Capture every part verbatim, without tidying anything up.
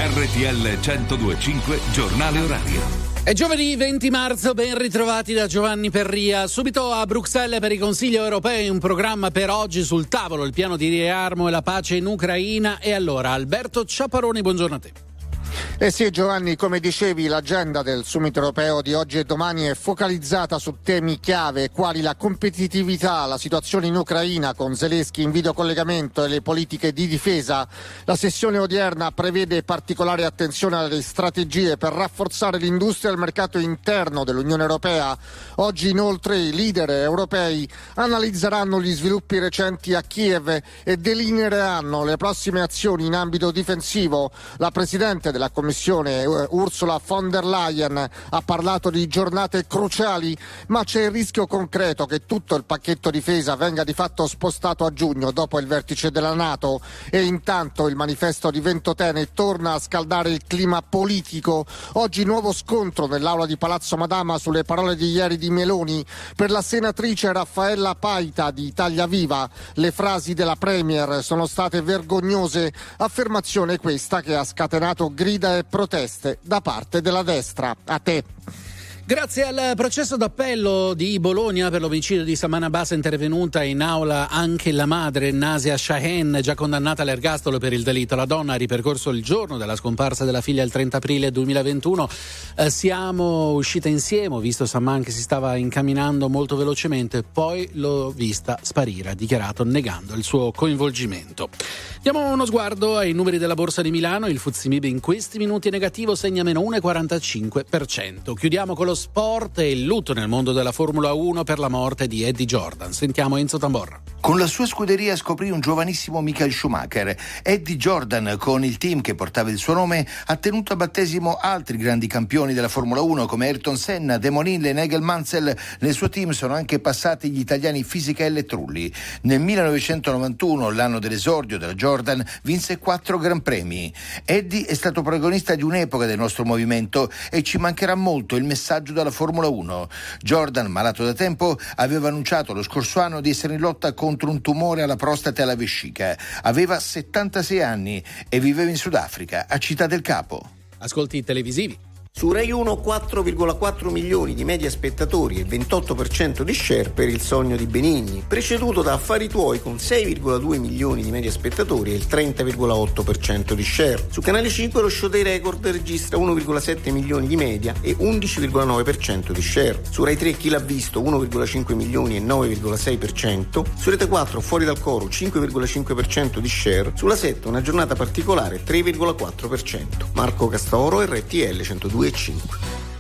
R T L centodue e cinque Giornale Orario. È giovedì venti marzo, ben ritrovati da Giovanni Perria. Subito a Bruxelles per i Consigli europei, un programma per oggi sul tavolo, il piano di riarmo e la pace in Ucraina. E allora, Alberto Ciapparoni, buongiorno a te. Eh sì, Giovanni, come dicevi, l'agenda del summit europeo di oggi e domani è focalizzata su temi chiave quali la competitività, la situazione in Ucraina con Zelensky in videocollegamento e le politiche di difesa. La sessione odierna prevede particolare attenzione alle strategie per rafforzare l'industria e il mercato interno dell'Unione Europea. Oggi inoltre i leader europei analizzeranno gli sviluppi recenti a Kiev e delineeranno le prossime azioni in ambito difensivo. La Presidente della Commissione Ursula von der Leyen ha parlato di giornate cruciali, ma c'è il rischio concreto che tutto il pacchetto difesa venga di fatto spostato a giugno dopo il vertice della NATO, e intanto il manifesto di Ventotene torna a scaldare il clima politico. Oggi nuovo scontro nell'aula di Palazzo Madama sulle parole di ieri di Meloni. Per la senatrice Raffaella Paita di Italia Viva le frasi della Premier sono state vergognose, affermazione questa che ha scatenato grida e proteste da parte della destra. A te. Grazie al processo d'appello di Bologna per l'omicidio di Saman Abbas è intervenuta in aula anche la madre Nasia Shahen, già condannata all'ergastolo per il delitto. La donna ha ripercorso il giorno della scomparsa della figlia il trenta aprile duemilaventuno. Eh, siamo uscite insieme, ho visto Saman che si stava incamminando molto velocemente, poi l'ho vista sparire, ha dichiarato negando il suo coinvolgimento. Diamo uno sguardo ai numeri della Borsa di Milano. Il Fuzzi Mib in questi minuti è negativo, segna meno uno virgola quarantacinque per cento. Chiudiamo con lo sport e il lutto nel mondo della Formula uno per la morte di Eddie Jordan. Sentiamo Enzo Tamborra. Con la sua scuderia scoprì un giovanissimo Michael Schumacher. Eddie Jordan, con il team che portava il suo nome, ha tenuto a battesimo altri grandi campioni della Formula uno come Ayrton Senna, Damon Hill e Nigel Mansell. Nel suo team sono anche passati gli italiani Fisichella e Trulli. Nel millenovecentonovantuno, l'anno dell'esordio della Jordan, vinse quattro Gran Premi. Eddie è stato protagonista di un'epoca del nostro movimento e ci mancherà molto il messaggio dalla Formula uno. Jordan, malato da tempo, aveva annunciato lo scorso anno di essere in lotta contro un tumore alla prostata e alla vescica. Aveva settantasei anni e viveva in Sudafrica, a Città del Capo. Ascolti televisivi. Su Rai uno quattro virgola quattro milioni di media spettatori e ventotto per cento di share per Il sogno di Benigni, preceduto da Affari tuoi con sei virgola due milioni di media spettatori e il trenta virgola otto per cento di share. Su Canale cinque lo show dei record registra uno virgola sette milioni di media e undici virgola nove per cento di share. Su Rai tre Chi l'ha visto uno virgola cinque milioni e nove virgola sei per cento. Su Rete quattro Fuori dal coro cinque virgola cinque per cento di share. Sulla sette Una giornata particolare tre virgola quattro per cento. Marco Castoro, R T L centodue e cinque.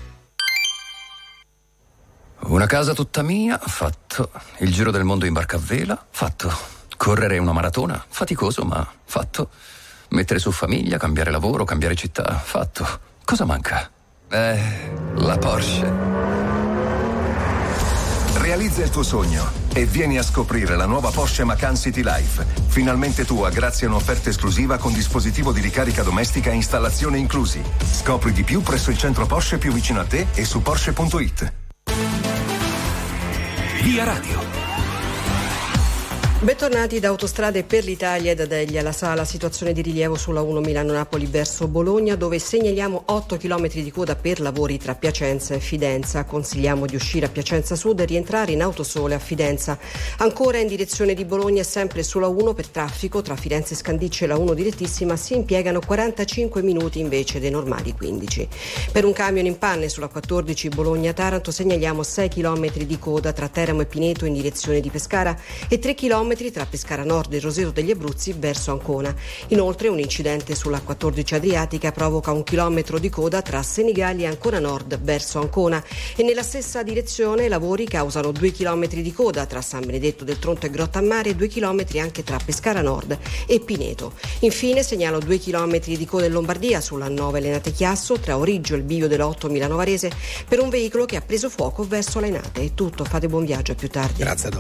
Una casa tutta mia, fatto. Il giro del mondo in barca a vela, fatto. Correre una maratona, faticoso ma fatto. Mettere su famiglia, cambiare lavoro, cambiare città, fatto. Cosa manca? Eh, la Porsche. Realizza il tuo sogno e vieni a scoprire la nuova Porsche Macan City Life. Finalmente tua grazie a un'offerta esclusiva con dispositivo di ricarica domestica e installazione inclusi. Scopri di più presso il centro Porsche più vicino a te e su Porsche punto it. Via Radio. Bentornati da Autostrade per l'Italia e da Delia, la sala situazione di rilievo sulla uno Milano-Napoli verso Bologna, dove segnaliamo otto chilometri di coda per lavori tra Piacenza e Fidenza. Consigliamo di uscire a Piacenza Sud e rientrare in Autosole a Fidenza. Ancora in direzione di Bologna, sempre sulla uno per traffico tra Firenze e Scandicci e la uno direttissima si impiegano quarantacinque minuti invece dei normali quindici. Per un camion in panne sulla quattordici Bologna-Taranto segnaliamo sei chilometri di coda tra Teramo e Pineto in direzione di Pescara e tre chilometri tra Pescara Nord e Roseto degli Abruzzi verso Ancona. Inoltre un incidente sulla quattordici Adriatica provoca un chilometro di coda tra Senigallia e Ancona Nord verso Ancona, e nella stessa direzione lavori causano due chilometri di coda tra San Benedetto del Tronto e Grottammare e due chilometri anche tra Pescara Nord e Pineto. Infine segnalo due chilometri di coda in Lombardia sulla nove Lenate Chiasso tra Origgio e il bivio dell'otto Milano Varese per un veicolo che ha preso fuoco verso Lenate. È tutto, fate buon viaggio, a più tardi. Grazie.